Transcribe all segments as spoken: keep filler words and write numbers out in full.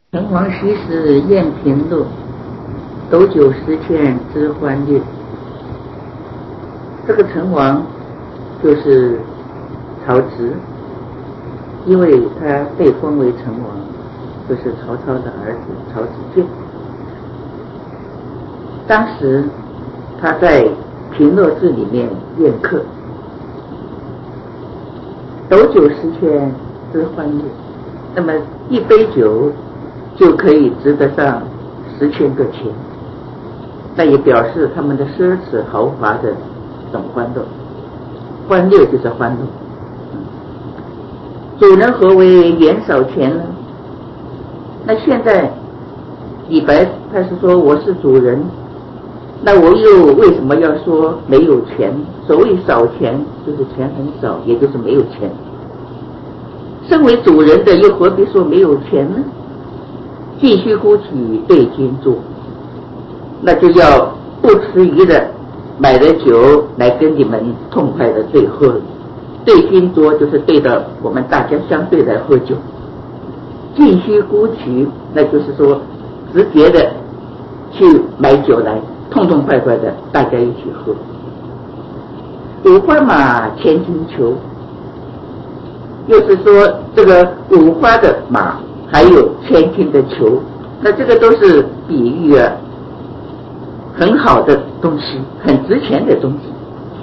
陈王昔时宴平乐，斗酒十千之欢乐。这个陈王就是曹植，因为他被封为陈王，就是曹操的儿子曹子建。当时他在平乐寺里面宴客，斗酒十千之欢乐，那么一杯酒就可以值得上十千个钱，那也表示他们的奢侈豪华的这种欢乐，欢乐就是欢乐。主人何为言少钱呢？那现在李白他是说我是主人，那我又为什么要说没有钱？所谓少钱就是钱很少，也就是没有钱。身为主人的又何必说没有钱呢？继续呼起对君酌，那就要不迟疑的买了酒来跟你们痛快的对喝。对君酌就是对着我们大家相对来喝酒，继续呼起那就是说直接的去买酒来痛痛快快的大家一起喝。五花马千金裘，又是说这个五花的马还有千金的裘，那这个都是比喻啊很好的东西，很值钱的东西。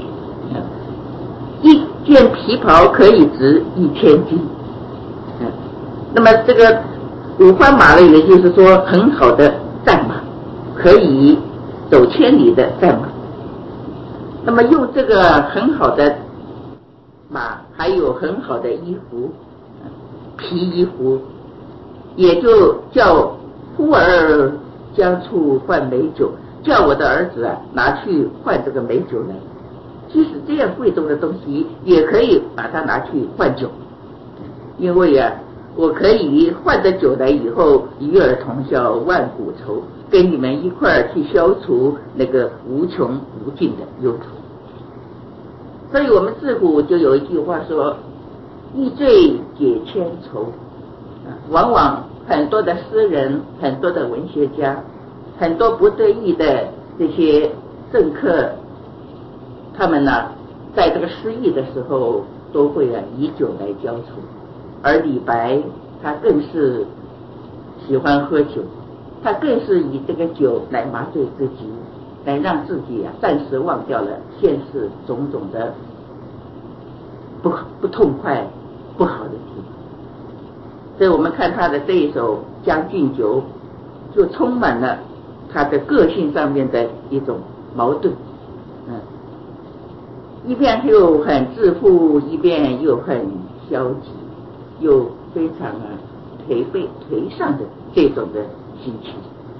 一件皮袍可以值一千金，那么这个五花马呢，也就是说很好的战马，可以走千里的战马。那么用这个很好的马，还有很好的衣服，皮衣服，也就叫夫儿将处换美酒，叫我的儿子啊拿去换这个美酒来。即使这样贵重的东西，也可以把它拿去换酒，因为啊，我可以换的酒来以后，与尔同销万古愁，跟你们一块儿去消除那个无穷无尽的忧愁。所以我们自古就有一句话说，一醉解千愁。往往很多的诗人，很多的文学家，很多不得意的这些政客，他们呢在这个失意的时候都会啊以酒来浇愁。而李白他更是喜欢喝酒，他更是以这个酒来麻醉自己，来让自己啊暂时忘掉了现世种种的不不痛快不好的地方。所以我们看他的这一首《将进酒》，就充满了他的个性上面的一种矛盾，嗯，一边又很自负，一边又很消极，又非常啊颓废颓丧的这种的心情。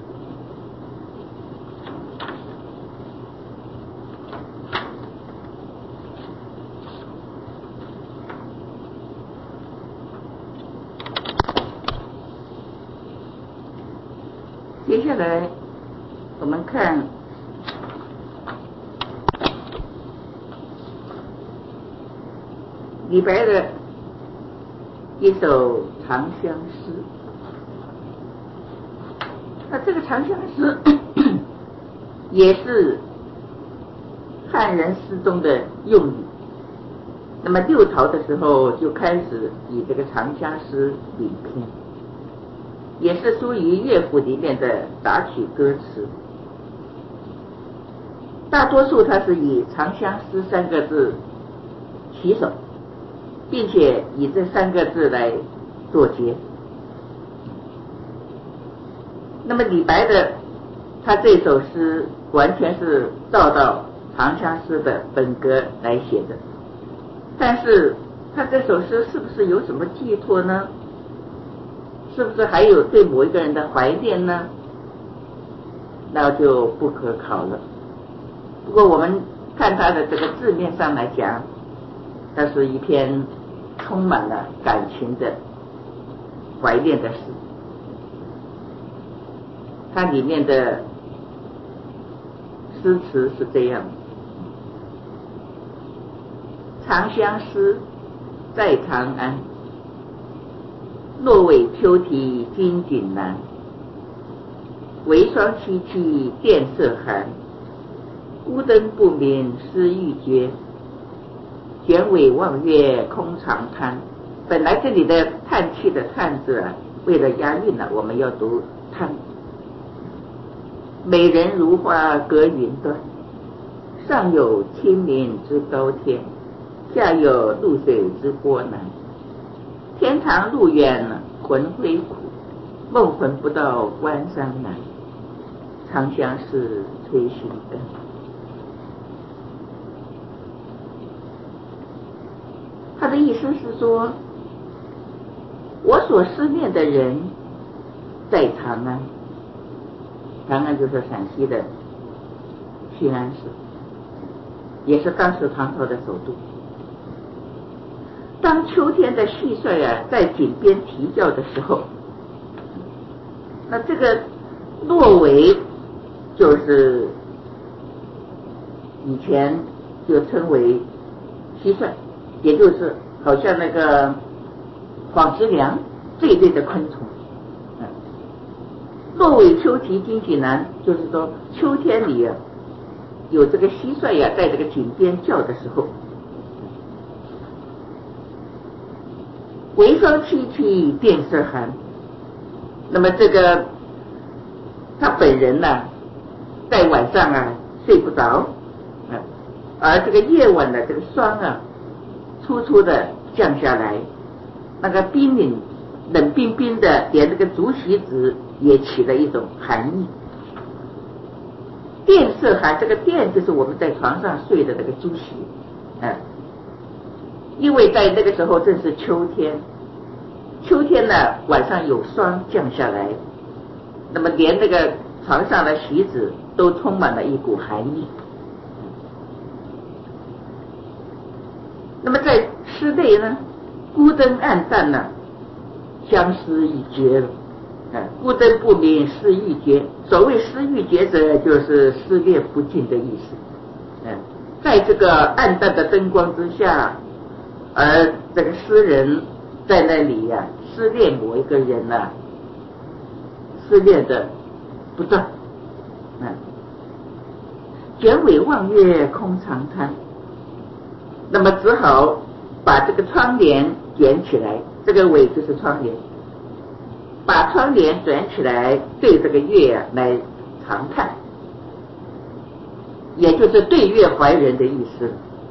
接下来我们看李白的一首长相思。那这个长相思也是汉人诗中的用语。那么六朝的时候就开始以这个长相思领篇，也是属于乐府里面的杂曲歌词。大多数它是以长相思三个字起首，并且以这三个字来作结。那么李白的他这首诗完全是照到长相思的本格来写的，但是他这首诗是不是有什么寄托呢？是不是还有对某一个人的怀念呢？那就不可考了。不过我们看他的这个字面上来讲，它是一篇充满了感情的怀念的诗。它里面的诗词是这样：长相思在长安， 若为秋啼金井南，为霜凄凄殿色寒。孤灯不明思欲绝，卷尾望月空长叹。本来这里的叹气的叹字啊，为了押韵呢、啊，我们要读叹。美人如花隔云端，上有清明之高天，下有渌水之波澜。天长路远魂归苦，梦魂不到关山南。长相思催心肝。他的意思是说，我所思念的人在长安，长安就是陕西的西安市，也是当时唐朝的首都。当秋天的蟋蟀啊在井边啼叫的时候，那这个落尾就是以前就称为蟋蟀，也就是好像那个纺织梁这一类的昆虫。嗯，落尾秋啼金井南，就是说秋天里啊有这个蟋蟀呀、啊、在这个井边叫的时候。为霜凄凄殿色寒，那么这个他本人呢、啊，在晚上啊睡不着，嗯，而这个夜晚的这个霜啊，粗粗的降下来，那个冰冷冷冰冰的，连这个竹席子也起了一种寒意。殿色寒，这个殿就是我们在床上睡的那个竹席，嗯。因为在那个时候正是秋天，秋天呢晚上有霜降下来，那么连那个床上的席子都充满了一股寒意。那么在诗内呢，孤灯暗淡呢，相思已绝了。啊，孤灯不明思欲绝，所谓思欲绝者，就是思念不尽的意思。嗯，在这个暗淡的灯光之下，而这个诗人在那里呀、啊，思念某一个人呐、啊，思念的不断。嗯，卷尾望月空长叹，那么只好把这个窗帘卷起来，这个尾就是窗帘，把窗帘卷起来，对这个月啊来长叹，也就是对月怀人的意思。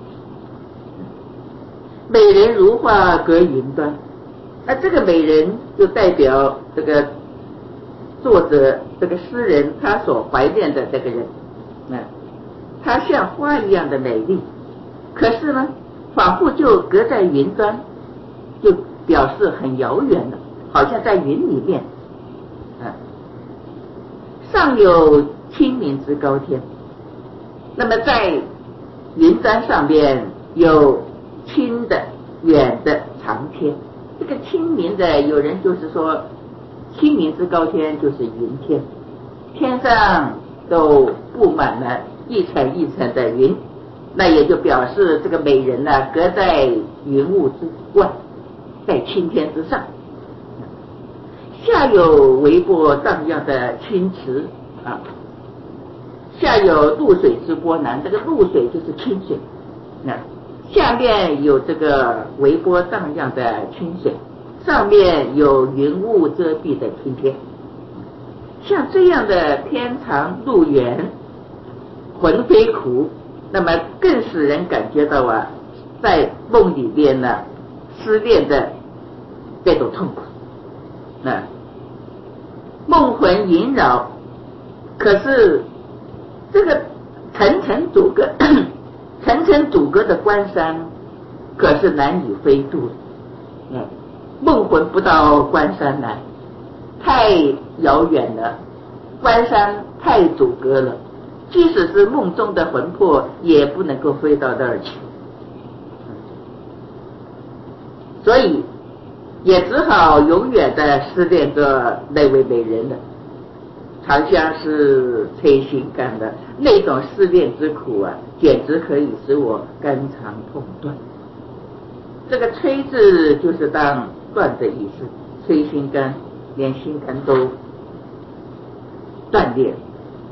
美人如画隔云端，那这个美人就代表这个作者这个诗人他所怀念的这个人，嗯，她像花一样的美丽，可是呢仿佛就隔在云端，就表示很遥远的，好像在云里面。嗯，上有清明之高天，那么在云端上边有清的远的长天。这个清明的，有人就是说清明之高天就是云天，天上都布满了一层一层的云，那也就表示这个美人呢、啊、隔在云雾之外，在青天之上。下有微波荡漾的清池啊，下有渌水之波澜，这个渌水就是清水，那下面有这个微波荡漾的清水，上面有云雾遮蔽的青天。像这样的天长路远，魂飞苦，那么更使人感觉到啊，在梦里边呢思念的这种痛苦。那梦魂萦绕，可是这个层层阻隔层层阻隔的关山可是难以飞渡。嗯，梦魂不到关山来，太遥远了，关山太阻隔了，即使是梦中的魂魄也不能够飞到那儿去，所以也只好永远的思念着那位美人了。长相思催心肝的那种思念之苦啊，简直可以使我肝肠痛断。这个催字就是当断的意思， 摧心肝，连心肝都断裂。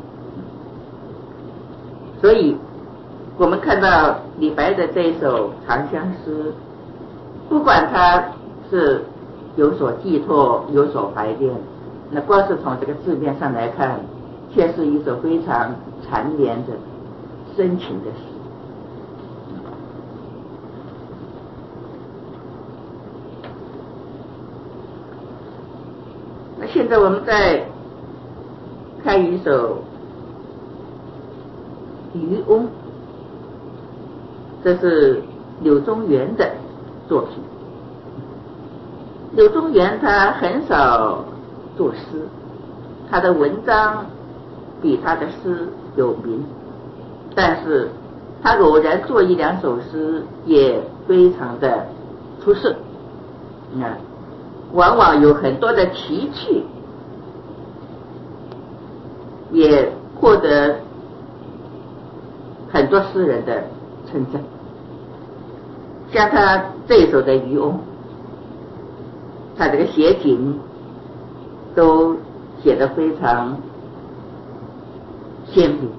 所以我们看到李白的这一首长相思，不管他是有所寄托，有所怀念，那光是从这个字面上来看，却是一首非常缠绵的深情的诗。那现在我们再看一首渔翁，这是柳宗元的作品。柳宗元他很少作诗，他的文章比他的诗有名，但是他偶然做一两首诗也非常的出色，嗯，往往有很多的奇趣，也获得很多诗人的称赞。像他这一首的渔翁，他这个写景都写得非常鲜明。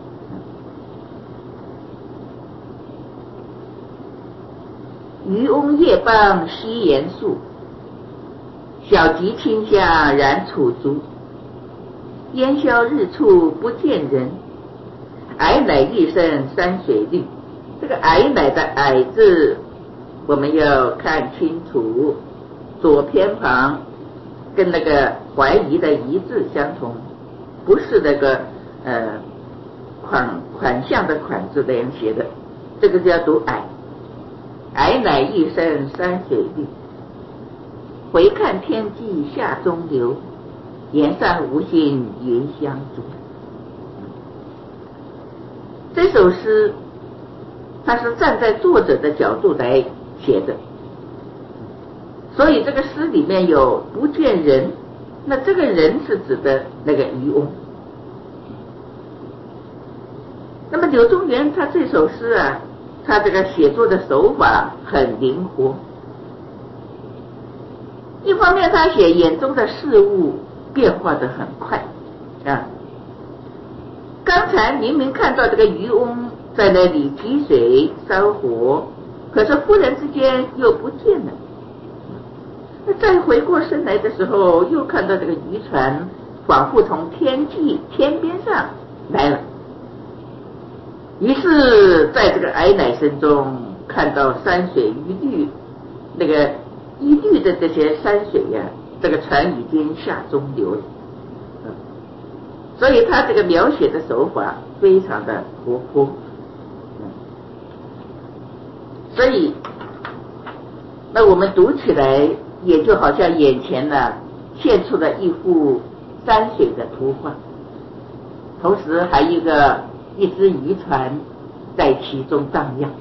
渔翁夜傍西岩树，小楫清香燃楚竹。烟消日出不见人，霭乃一身山水绿。这个霭乃的霭字我们要看清楚，左偏旁跟那个怀疑的疑字相同，不是那个呃款款项的款字那样写的，这个叫读霭。霭乃一身山水绿，回看天际下中流，岩上无心云相逐。这首诗它是站在作者的角度来写的，所以这个诗里面有不见人，那这个人是指的那个渔翁。那么柳宗元他这首诗啊，他这个写作的手法很灵活。一方面他写眼中的事物变化得很快啊，刚才明明看到这个渔翁在那里提水烧火，可是忽然之间又不见了。那再回过身来的时候，又看到这个渔船仿佛从天际天边上来了。于是在这个霭乃声中看到山水一绿，那个一绿的这些山水呀、啊，这个船已经下中流了。所以他这个描写的手法非常的活泼，所以那我们读起来也就好像眼前呢现出了一幅山水的图画，同时还有一个一只渔船在其中荡漾。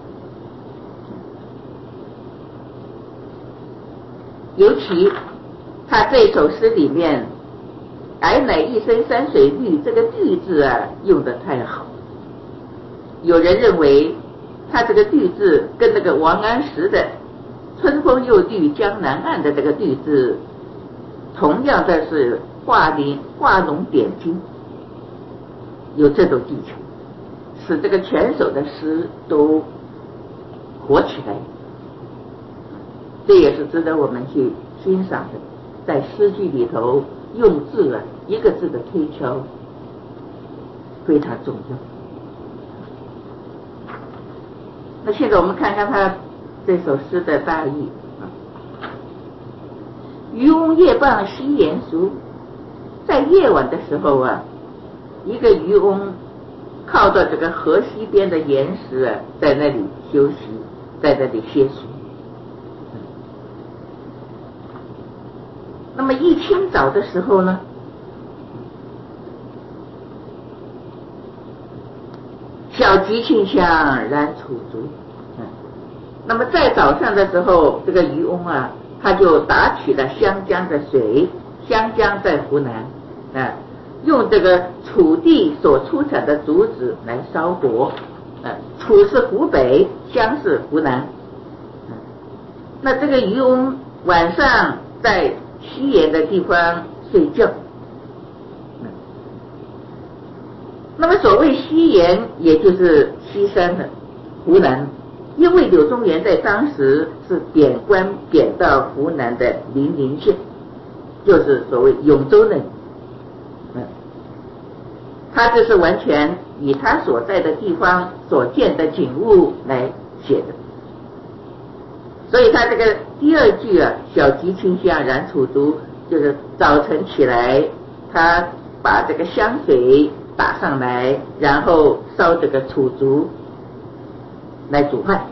尤其他这首诗里面霭乃一身山水绿，这个绿字啊用得太好。有人认为他这个绿字跟那个王安石的春风又绿江南岸的这个绿字同样的是画灵画龙点睛，有这种技巧，使这个全首的诗都活起来。这也是值得我们去欣赏的，在诗句里头用字啊，一个字的推敲非常重要。那现在我们看看他这首诗的大意。渔翁夜傍西岩树，在夜晚的时候啊，一个渔翁靠到这个河西边的岩石啊，在那里休息，在那里歇息。那么一清早的时候呢，小楫清香燃楚竹。嗯，那么在早上的时候，这个渔翁啊，他就打取了湘江的水，湘江在湖南啊，用这个楚地所出产的竹子来烧火。啊，楚是湖北，湘是湖南。嗯，那这个渔翁晚上在西岩的地方睡觉。那么所谓西岩，也就是西山的湖南，因为柳宗元在当时是贬官贬到湖南的零陵县，就是所谓永州那里，嗯，他这是完全以他所在的地方所见的景物来写的，所以他这个第二句啊，小吉清香燃楚竹，就是早晨起来，他把这个香水打上来，然后烧这个楚竹来煮饭。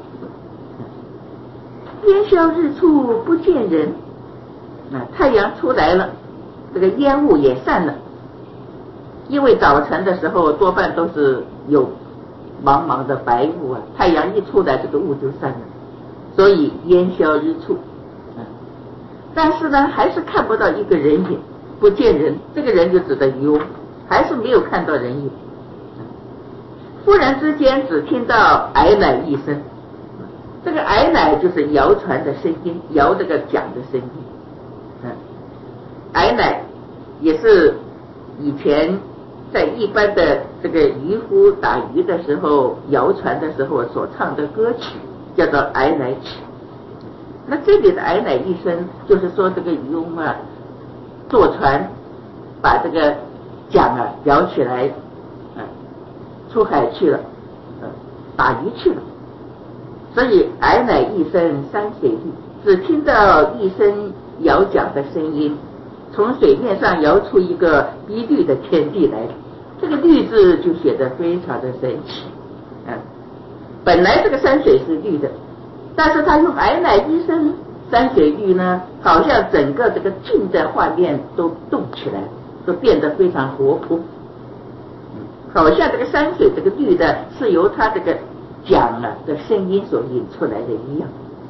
烟消日出不见人，啊，太阳出来了，这个烟雾也散了，因为早晨的时候多半都是有茫茫的白雾啊，太阳一出来，这个雾就散了，所以烟消日出。啊，但是呢，还是看不到一个人影，不见人，这个人就指的渔翁，还是没有看到人影。忽然之间，只听到矮乃一声，这个矮乃就是摇船的声音，摇这个桨的声音。嗯，矮乃也是以前在一般的这个渔夫打鱼的时候摇船的时候所唱的歌曲，叫做矮乃曲。那这里的矮乃一声，就是说这个渔翁啊坐船把这个桨啊摇起来，啊出海去了，啊打鱼去了。所以矮乃一声山水绿，只听到一声摇桨的声音，从水面上摇出一个碧绿的天地来。这个绿字就写得非常的神奇，啊，本来这个山水是绿的，但是他用矮乃一声山水绿呢，好像整个这个静的画面都动起来，都变得非常活泼，好像这个山水这个绿的是由他这个讲啊的声音所引出来的一样。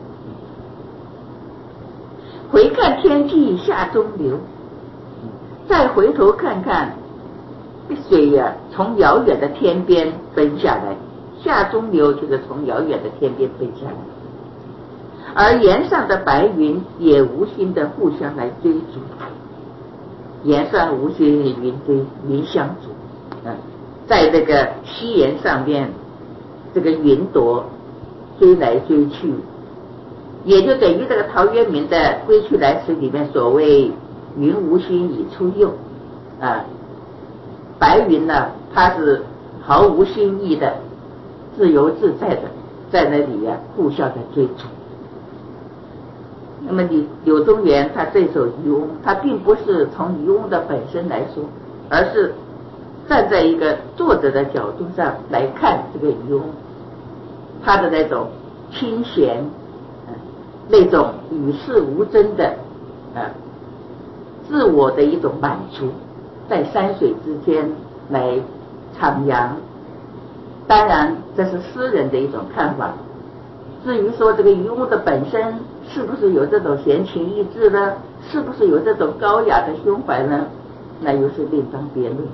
回看天际下中流，再回头看看水呀、啊、从遥远的天边奔下来，下中流就是从遥远的天边奔下来，而岩上的白云也无心的互相来追逐，岩上无心云追云相逐，嗯，在这个西岩上面，这个云朵追来追去，也就等于这个陶渊明的《归去来时》里面所谓云无心以出岫啊，白云呢它是毫无心意的自由自在的在那里啊互相的追逐。那么你柳宗元他这首渔翁，他并不是从渔翁的本身来说，而是站在一个作者的角度上来看这个渔翁，他的那种清闲，呃、那种与世无争的、呃、自我的一种满足，在山水之间来徜徉。当然这是诗人的一种看法，至于说这个渔翁的本身是不是有这种闲情逸致呢，是不是有这种高雅的胸怀呢，那又是另当别论。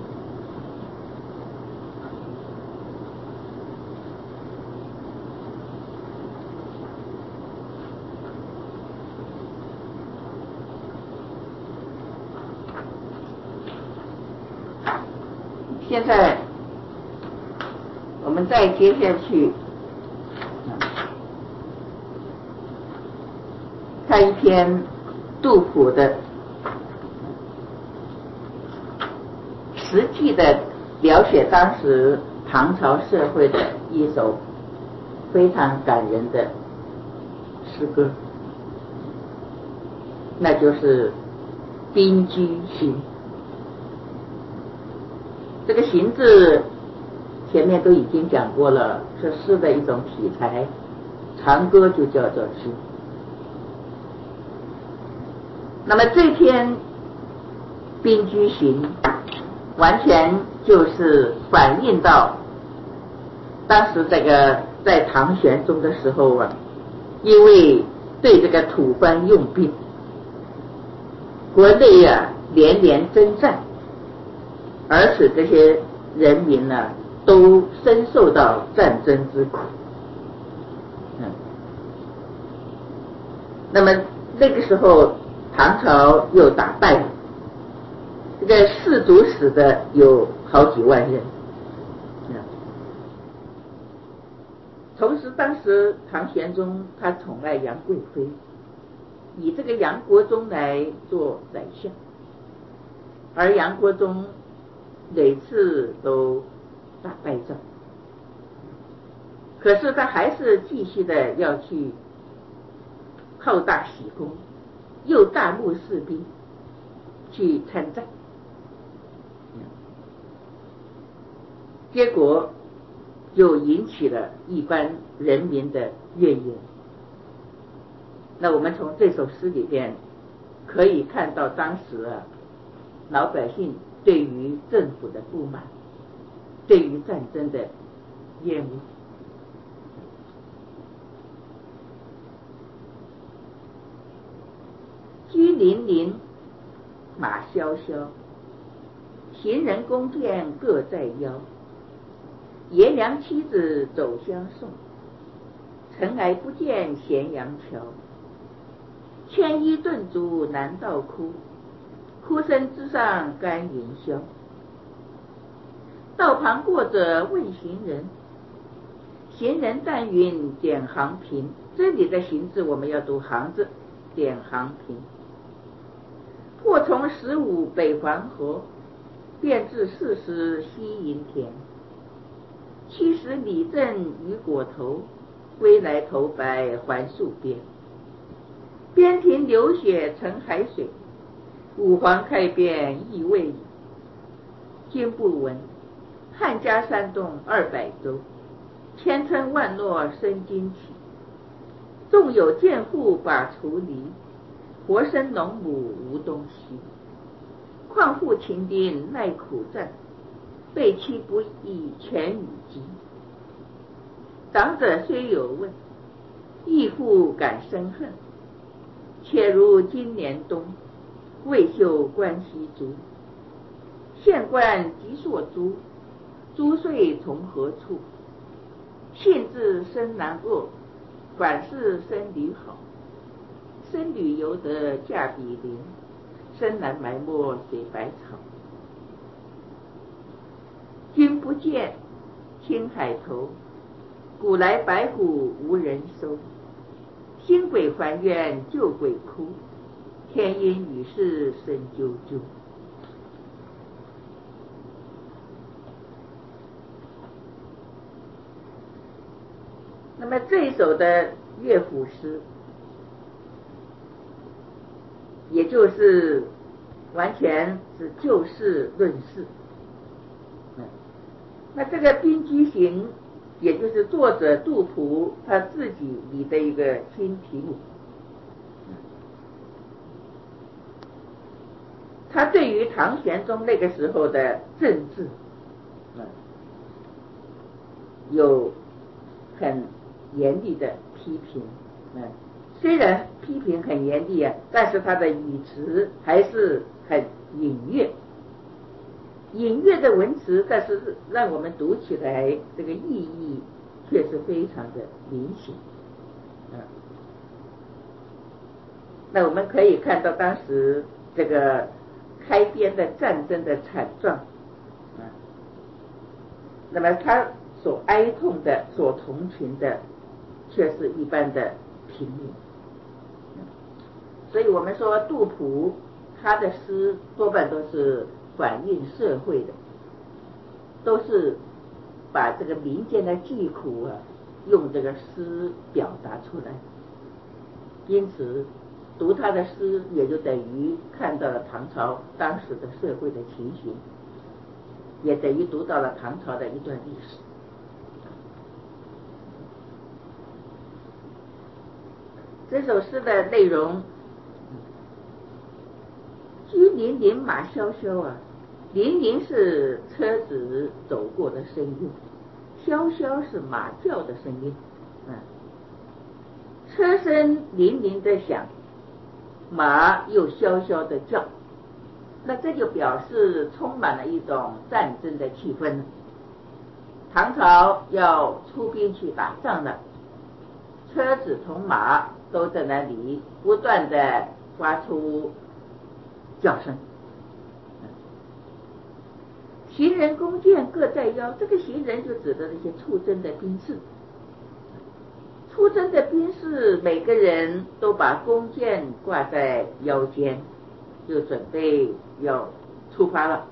现在我们再接下去看一篇杜甫的实际的描写当时唐朝社会的一首非常感人的诗歌，那就是《宾居行》。这个行字前面都已经讲过了，是诗的一种题材，长歌就叫做诗。那么这篇《宾居行》完全就是反映到当时这个在唐玄宗的时候啊，因为对这个吐蕃用兵，国内啊连连征战，而使这些人民呢、啊、都深受到战争之苦。嗯，那么那个时候唐朝又打败了，这个士卒死的有好几万人。同时当时唐玄宗他宠爱杨贵妃，以这个杨国忠来做宰相，而杨国忠每次都打败仗，可是他还是继续的要去好大喜功，诱大陆士兵去参战，结果就引起了一般人民的怨言。那我们从这首诗里边可以看到当时啊老百姓对于政府的不满，对于战争的厌恶。车辚辚，马萧萧，行人弓箭各在腰。爷娘妻子走相送，尘埃不见咸阳桥。牵衣顿足南道哭，哭声之上干云霄。道旁过者问行人，行人但云点行频。这里的行字我们要读行字，点行频。或从十五北黄河，便至四十西营田。七十里正渔果头，归来头白还戍边。边庭流血成海水，五皇开边意未已。今不闻，汉家山东二百州，千村万落生荆棘。纵有贱妇把锄犁，活生农母无东西。况复勤兵耐苦战，备妻不易全与疾。长者虽有问，义父感生恨。且如今年冬，未休关西卒。县官即所诛，诛岁从何处？性质生男恶，反是生女好。生女犹得嫁比邻，生男埋没随百草。君不见，青海头，古来白骨无人收。新鬼还愿旧鬼哭，天阴雨湿深啾啾。那么这一首的乐府诗，也就是完全是就事论事。那这个《兵居行》也就是作者杜甫他自己拟的一个新题目。他对于唐玄宗那个时候的政治有很严厉的批评，虽然批评很严厉啊，但是他的语词还是很隐约，隐约的文词，但是让我们读起来这个意义却是非常的明显。那我们可以看到当时这个开边的战争的惨状，那么他所哀痛的、所同情的，却是一般的平民。所以我们说杜甫他的诗多半都是反映社会的，都是把这个民间的疾苦啊，用这个诗表达出来。因此读他的诗也就等于看到了唐朝当时的社会的情形，也等于读到了唐朝的一段历史。这首诗的内容，车辚辚马萧萧啊，辚辚是车子走过的声音，萧萧是马叫的声音。嗯，车声铃铃的响，马又萧萧的叫，那这就表示充满了一种战争的气氛。唐朝要出兵去打仗了，车子同马都在那里不断的发出叫声。行人弓箭各在腰，这个行人就指的那些出征的兵士。出征的兵士每个人都把弓箭挂在腰间，就准备要出发了。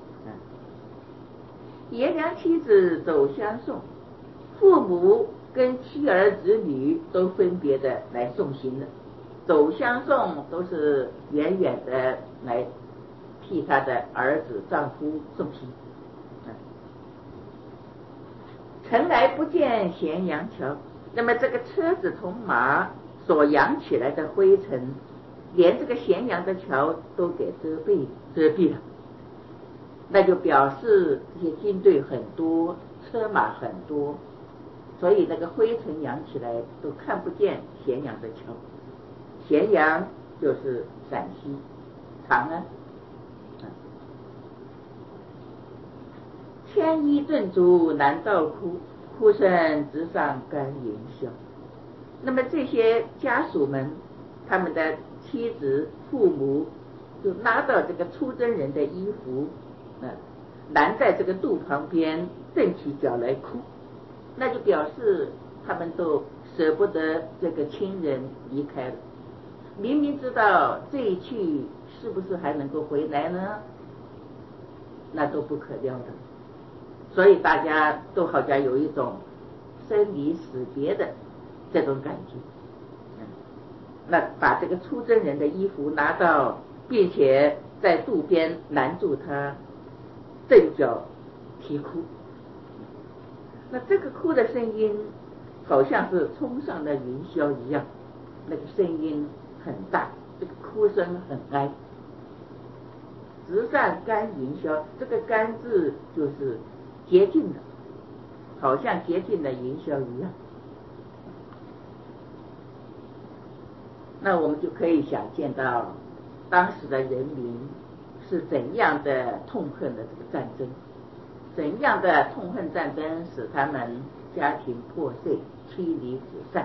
爷娘妻子走相送，父母跟妻儿子女都分别的来送行了。走相送都是远远的来替他的儿子丈夫送行。城来不见咸阳桥，那么这个车子从马所扬起来的灰尘，连这个咸阳的桥都给遮蔽遮蔽了，那就表示这些军队很多，车马很多，所以那个灰尘扬起来都看不见咸阳的桥。咸阳就是陕西长安。牵衣顿足难道哭，哭声直上干云霄。那么这些家属们，他们的妻子父母就拉到这个出征人的衣服，呃、拦在这个路旁边，蹬起脚来哭，那就表示他们都舍不得这个亲人离开了，明明知道这一去是不是还能够回来呢，那都不可料的，所以大家都好像有一种生离死别的这种感觉。那把这个出征人的衣服拿到，并且在渡边拦住他，蹬脚啼哭。那这个哭的声音好像是冲上了云霄一样，那个声音很大，这个哭声很哀。直上干云霄，这个干字就是接近了，好像接近了云霄一样。那我们就可以想见到当时的人民是怎样的痛恨的这个战争，怎样的痛恨战争使他们家庭破碎，妻离子散。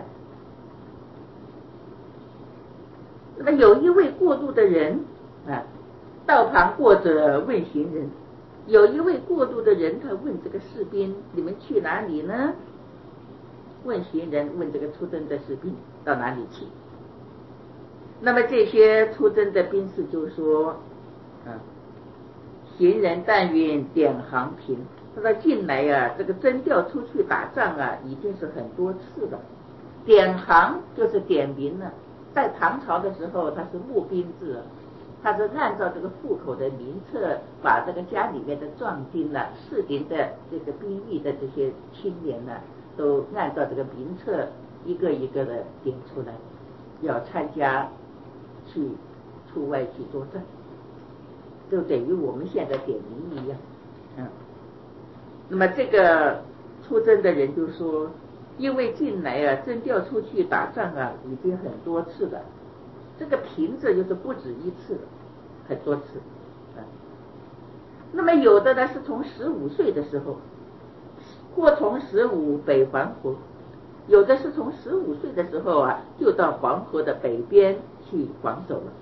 那么有一位过路的人啊，道旁过者问行人，有一位过路的人，他问这个士兵，你们去哪里呢？问行人，问这个出征的士兵到哪里去。那么这些出征的兵士就说，啊，行人但愿点航平。他说近来啊，这个征调出去打仗啊，已经是很多次了。点航就是点名了，在唐朝的时候，它是募兵制，它是按照这个户口的名册，把这个家里面的壮丁呢、适龄的这个兵役的这些青年呢，都按照这个名册一个一个的点出来，要参加去出外去作战，就等于我们现在点名一样。嗯，那么这个出征的人就说，因为近来啊征调出去打仗啊已经很多次了，这个频次就是不止一次了，很多次。嗯，那么有的呢是从十五岁的时候，或从十五北还河，有的是从十五岁的时候啊就到黄河的北边去防守了，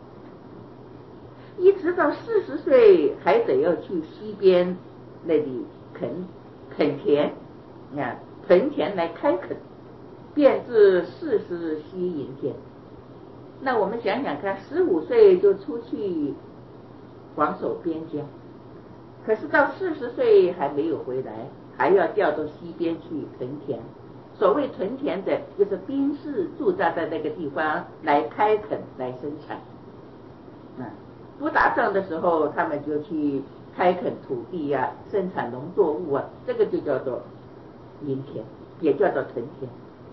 一直到四十岁还得要去西边那里垦垦田啊，屯田来开垦，便至四十西营田。那我们想想看，十五岁就出去防守边疆，可是到四十岁还没有回来，还要调到西边去屯田。所谓屯田的，就是兵士驻扎在那个地方来开垦来生产。啊，不打仗的时候，他们就去开垦土地啊，生产农作物啊，这个就叫做营田，也叫做屯田。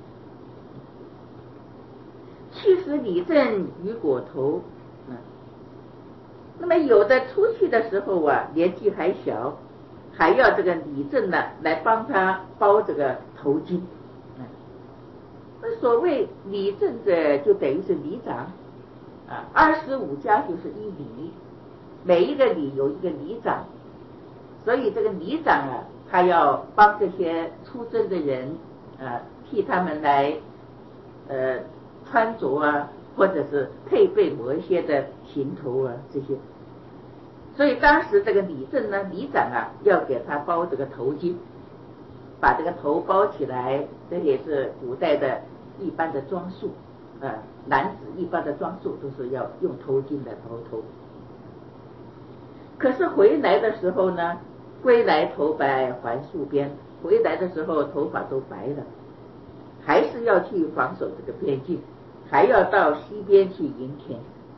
去时李正于果头，嗯，那么有的出去的时候啊，年纪还小，还要这个李正呢来帮他包这个头巾。嗯，那所谓李正者，就等于是里长啊，二十五家就是一里，每一个里有一个里长，所以这个里长啊，他要帮这些出征的人啊，替他们来呃穿着啊， 或者是配备某一些的行头啊这些。所以当时这个李政呢，李长啊，要给他包这个头巾，把这个头包起来，这也是古代的一般的装束，呃，男子一般的装束都是要用头巾来包头。可是回来的时候呢，归来头白还戍边，回来的时候头发都白了，还是要去防守这个边境，还要到西边去营田。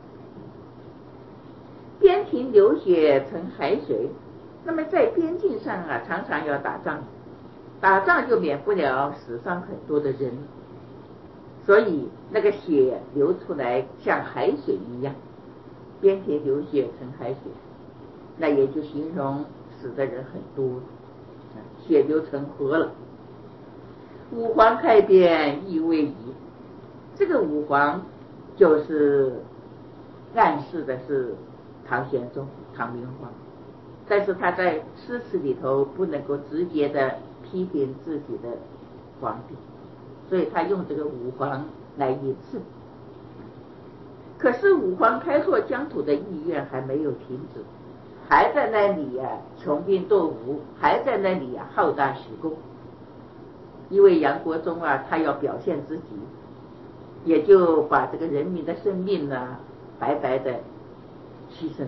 边庭流血成海水，那么在边境上啊，常常要打仗，打仗就免不了死伤很多的人，所以那个血流出来像海水一样，边庭流血成海水，那也就形容死的人很多，血流成河了。五皇开边亦未已，这个五皇就是暗示的是唐玄宗唐明皇，但是他在诗词里头不能够直接的批评自己的皇帝，所以他用这个五皇来引示。可是五皇开拓疆土的意愿还没有停止，还在那里啊穷兵黩武，还在那里啊好大喜功。因为杨国忠啊，他要表现自己，也就把这个人民的生命呢白白的牺牲。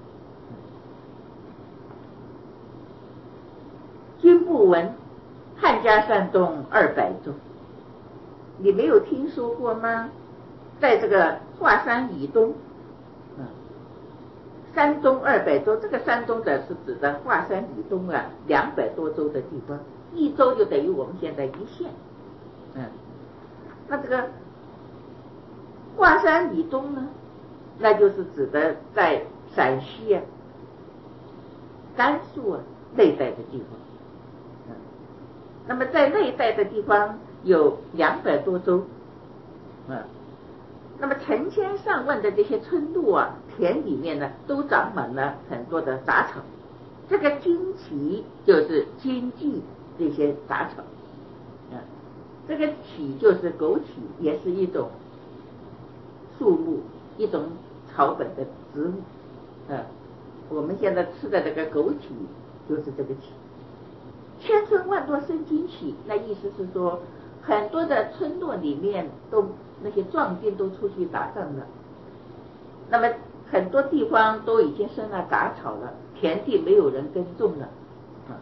君不闻汉家山东二百州，你没有听说过吗？在这个华山以东，嗯，山东二百州，这个山东的是指的华山以东啊两百多州的地方，一州就等于我们现在一县，嗯，那这个华山以东呢，那就是指的在陕西啊、甘肃啊那一带的地方，嗯，那么在那一带的地方有两百多州，嗯，那么成千上万的这些村落啊、田里面呢，都长满了很多的杂草。这个荆棘就是荆棘这些杂草，嗯，这个杞就是枸杞，也是一种树木，一种草本的植物，嗯，我们现在吃的这个枸杞就是这个杞。千村万落生荆杞，那意思是说，很多的村落里面都那些壮丁都出去打仗了，那么很多地方都已经生了杂草了，田地没有人耕种了，啊，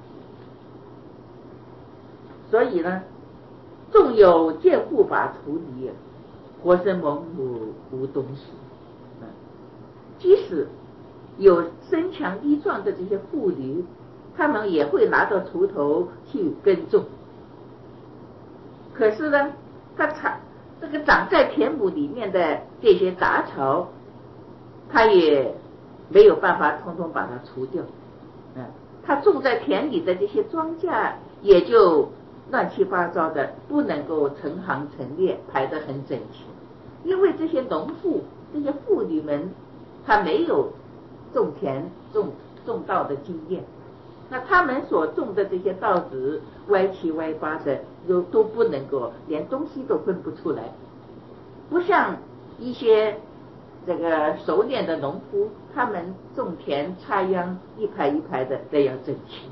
所以呢，纵有剑护法除离，活生猛母无东西，啊，即使有身强力壮的这些妇女，他们也会拿到锄头去耕种，可是呢，他长这个长在田亩里面的这些杂草，他也没有办法通通把它除掉，嗯，他种在田里的这些庄稼也就乱七八糟的，不能够成行成列排得很整齐，因为这些农妇、这些妇女们，她没有种田、种种稻的经验，那他们所种的这些稻子歪七歪八的，都都不能够，连东西都分不出来，不像一些这个熟练的农夫，他们种田插秧一排一排的那样整齐。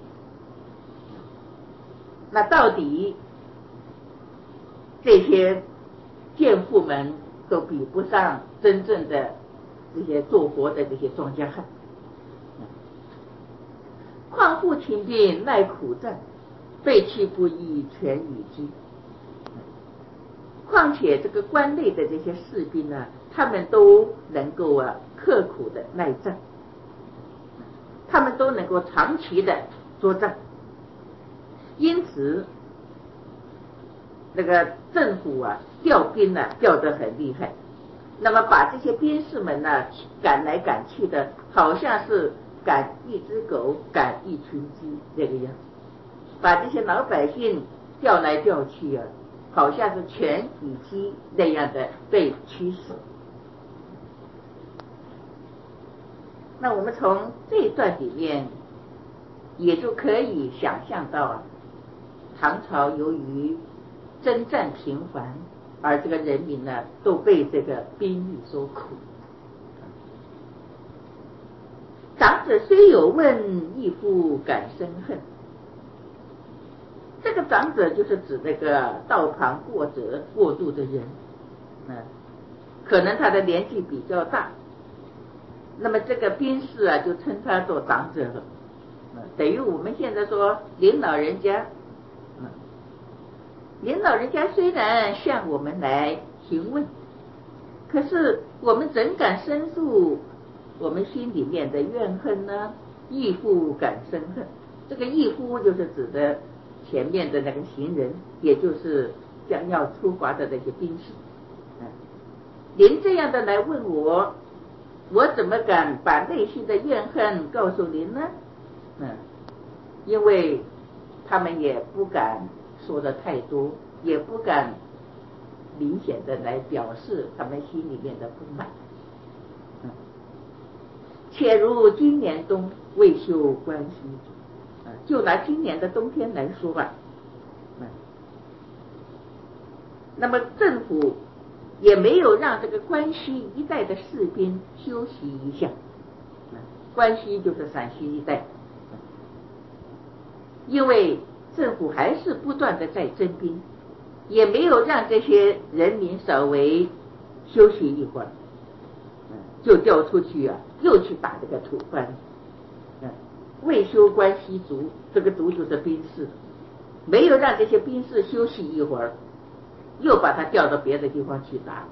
那到底这些佃户们都比不上真正的这些做活的这些庄稼汉。况复勤兵耐苦战，废弃不义全与之。况且这个关内的这些士兵呢，他们都能够啊刻苦的耐战，他们都能够长期的作战，因此那个政府啊调兵呢调得很厉害，那么把这些兵士们呢赶来赶去的，好像是赶一只狗赶一群鸡这个样子，把这些老百姓调来调去啊，好像是犬与鸡那样的被驱使。那我们从这一段里面也就可以想象到啊，唐朝由于征战频繁， 而这个人民呢都被这个兵役所苦。长者虽有问，亦复感生恨。这个长者就是指那个道旁过者过路的人，嗯，可能他的年纪比较大，那么这个兵士啊就称他做长者了，嗯，等于我们现在说领老人家，嗯，领老人家虽然向我们来询问，可是我们怎敢申诉我们心里面的怨恨呢？亦复感生恨。这个亦复就是指的前面的那个行人，也就是将要出发的那些兵士。嗯，您这样的来问我，我怎么敢把内心的怨恨告诉您呢？嗯，因为他们也不敢说的太多，也不敢明显的来表示他们心里面的不满。嗯，且如今年冬未休关西族，就拿今年的冬天来说吧，嗯，那么政府也没有让这个关西一带的士兵休息一下，嗯，关西就是陕西一带，嗯，因为政府还是不断的在征兵，也没有让这些人民稍微休息一会儿，嗯，就调出去啊，又去打这个吐蕃。嗯，未休关西卒，这个卒就是兵士，没有让这些兵士休息一会儿，又把他调到别的地方去打。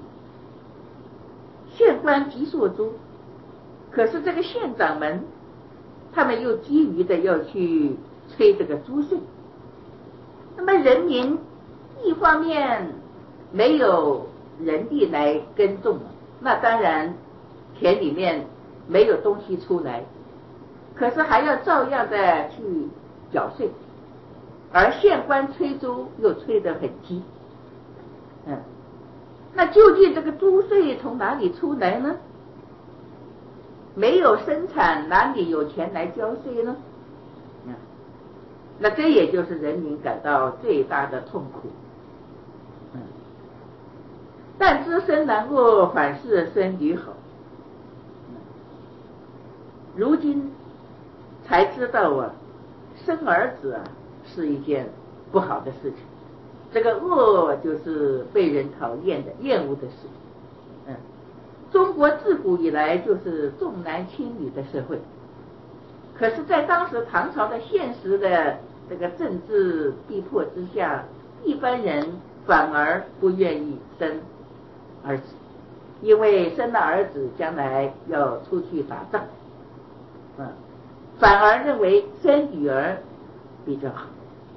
县官急所诛，可是这个县长们，他们又急于的要去催这个租税。那么人民一方面没有人力来耕种，那当然田里面没有东西出来，可是还要照样的去缴税，而县官催租又催得很急。嗯，那究竟这个租税从哪里出来呢？没有生产，哪里有钱来交税呢？嗯，那这也就是人民感到最大的痛苦。嗯，但知生男恶，反是生女好。嗯，如今才知道啊，生儿子啊是一件不好的事情。这个恶就是被人讨厌的、厌恶的事。嗯，中国自古以来就是重男轻女的社会，可是在当时唐朝的现实的这个政治逼迫之下，一般人反而不愿意生儿子，因为生了儿子将来要出去打仗，嗯，反而认为生女儿比较好。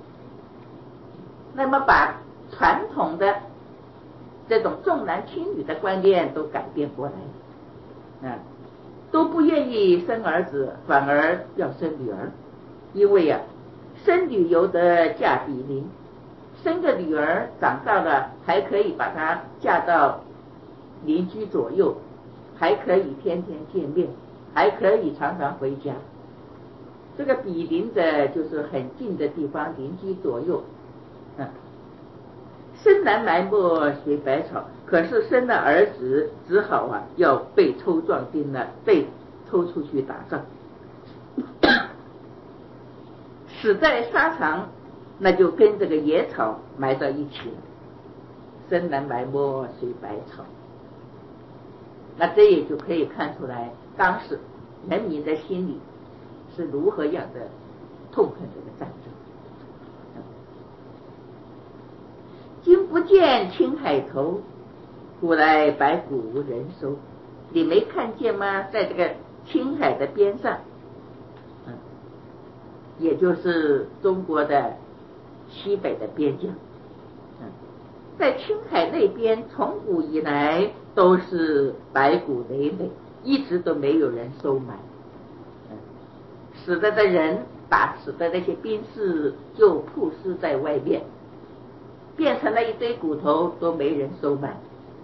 那么把传统的这种重男轻女的观念都改变过来，嗯，都不愿意生儿子，反而要生女儿，因为啊，生女犹得嫁比邻，生个女儿长大了还可以把她嫁到邻居左右，还可以天天见面，还可以常常回家。这个比邻的就是很近的地方，邻居左右。嗯，生男埋没随百草，可是生了儿子只好啊要被抽壮丁了，被抽出去打仗，死在沙场，那就跟这个野草埋到一起了。生男埋没随百草，那这也就可以看出来当时人民的心里是如何样的痛恨这个战争。今不见青海头，古来白骨无人收。你没看见吗？在这个青海的边上，嗯，也就是中国的西北的边疆，嗯，在青海那边从古以来都是白骨累累，一直都没有人收埋，嗯，死了的人，打死的那些兵士就曝尸在外面，变成了一堆骨头，都没人收埋。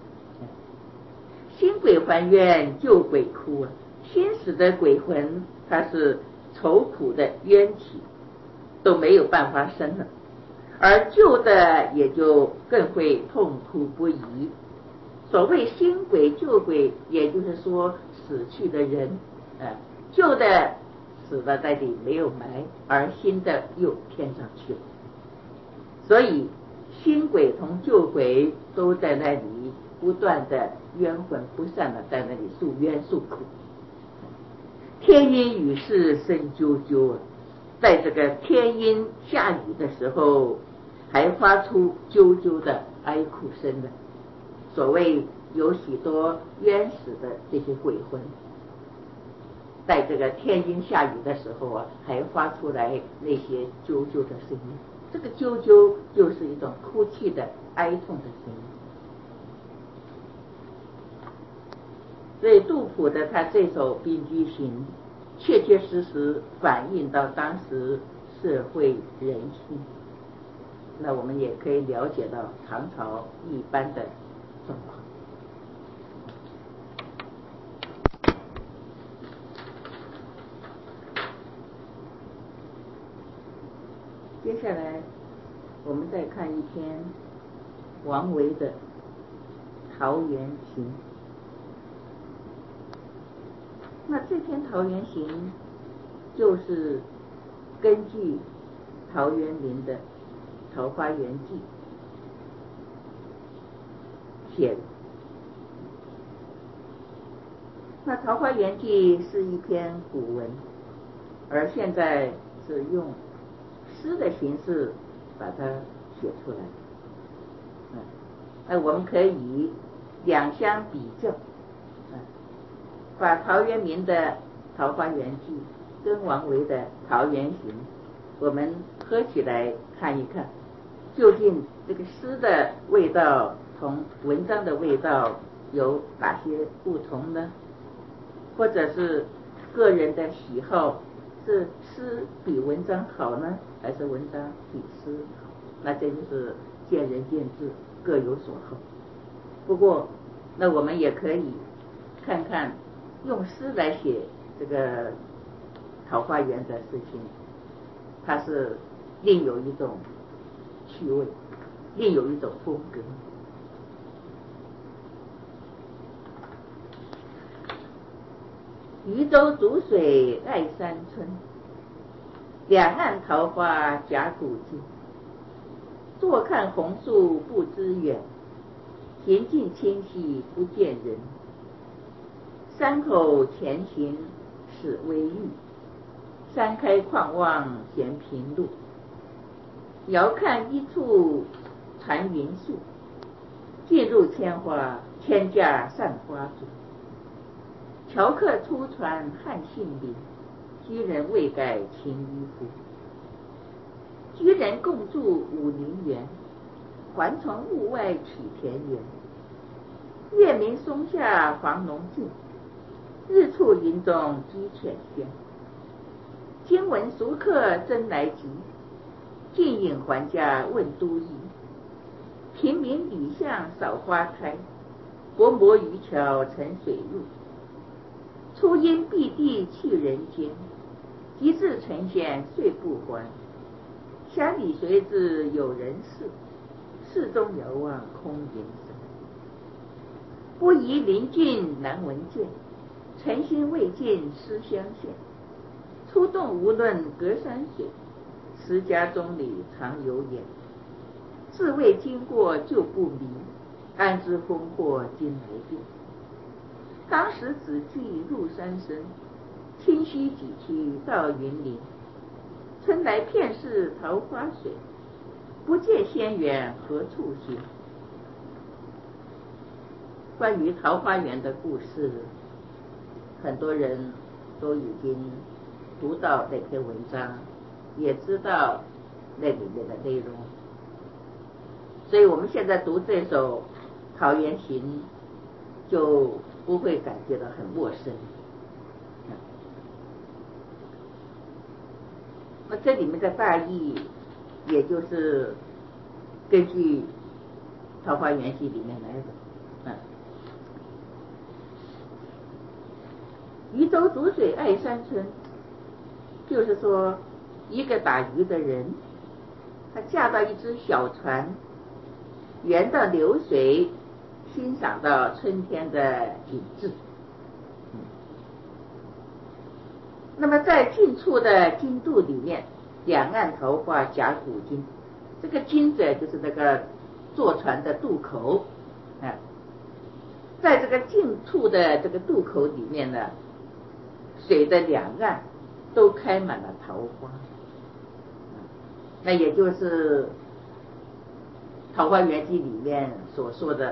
新鬼还冤，旧鬼哭啊！新死的鬼魂，它是愁苦的冤气，都没有办法生了， 而旧的也就更会痛苦不已。所谓新鬼旧鬼，也就是说死去的人，呃，旧的死了在里没有埋，而新的又添上去了。所以新鬼同旧鬼都在那里不断的冤魂不散的在那里诉冤诉苦。天阴雨湿声啾啾，在这个天阴下雨的时候还发出啾啾的哀哭声的。所谓有许多冤死的这些鬼魂，在这个天阴下雨的时候啊，还发出来那些啾啾的声音。这个啾啾就是一种哭泣的哀痛的声音。所以杜甫的他这首《并居行》确确实实反映到当时社会人心，那我们也可以了解到唐朝一般的状况。接下来我们再看一篇王维的《桃源行》。那这篇《桃源行》就是根据陶渊明的《桃花源记》写的。那《桃花源记》是一篇古文，而现在是用诗的形式把它写出来。嗯，那我们可以两相比较，嗯，把陶渊明的《桃花源记》跟王维的《桃源行》，我们合起来看一看，究竟这个诗的味道同文章的味道有哪些不同呢？或者是个人的喜好，是诗比文章好呢，还是文章比诗好？那这就是见仁见智，各有所好。不过那我们也可以看看用诗来写这个桃花源的事情，它是另有一种趣味，另有一种风格。渔舟逐水爱山村，两岸桃花夹古今。坐看红树不知远，行尽清溪不见人。山口前行始微郁，山开旷望嫌平路。遥看一处残云树，近入千花千架散花组。樵客初传汉姓名，居人未改勤于夫。居人共住武陵源，还从物外取田园。月明松下黄龙尽，日出林中鸡犬喧。今闻熟客争来急，近引还家问都邑。平明吕巷少花开，薄膜渔樵沉水入。初因碧地去人间，及至城县岁不还。乡里随之有人事，寺中遥望空云深。不疑临近难闻见，诚心未尽思乡县。出洞无论隔山水，持家中里常有眼。自谓经过旧不明，安知风过今来变。当时只记入山深，清溪几曲到云林。春来片是桃花水，不见仙缘何处寻。关于桃花源的故事，很多人都已经读到那篇文章，也知道那里面的内容，所以我们现在读这首《桃源行》就不会感觉到很陌生。那这里面的大意，也就是根据《桃花源记》里面来的。嗯，渔舟逐水爱山村，就是说一个打鱼的人， 他驾到一只小船，沿着流水欣赏到春天的景致。那么在近处的津渡里面，两岸桃花夹古今，这个津者就是那个坐船的渡口啊，在这个近处的这个渡口里面呢，水的两岸都开满了桃花，那也就是《桃花源记》里面所说的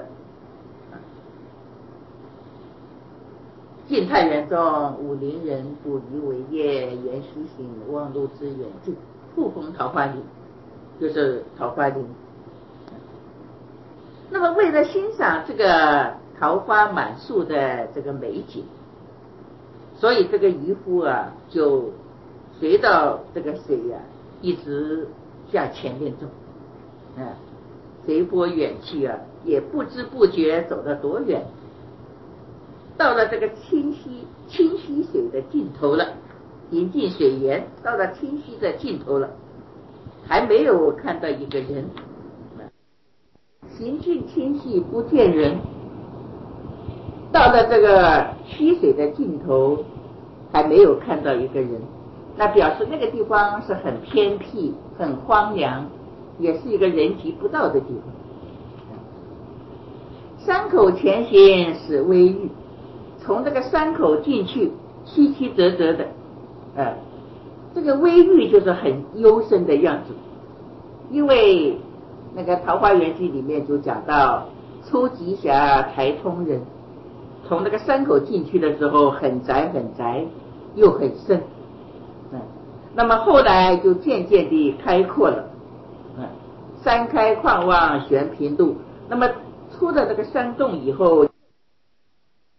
晋太元中，武陵人，捕鱼为业，缘溪行，忘路之远近，复逢桃花林，就是桃花林。那么为了欣赏这个桃花满树的这个美景，所以这个渔夫啊，就随着这个水啊，一直向前面走，啊，随波远去啊，也不知不觉走了多远，到了这个清溪清溪水的尽头了，临近水源，到了清溪的尽头了，还没有看到一个人。行进清溪不见人，到了这个溪水的尽头，还没有看到一个人，那表示那个地方是很偏僻、很荒凉，也是一个人迹不到的地方。山口前行始微郁，从这个山口进去，曲曲折折的，呃，这个微郁就是很幽深的样子。因为那个《桃花源记》里面就讲到，出极狭，才通人。从那个山口进去的时候，很窄很窄，又很深，嗯，那么后来就渐渐地开阔了，嗯，山开旷望悬平路。那么出了这个山洞以后，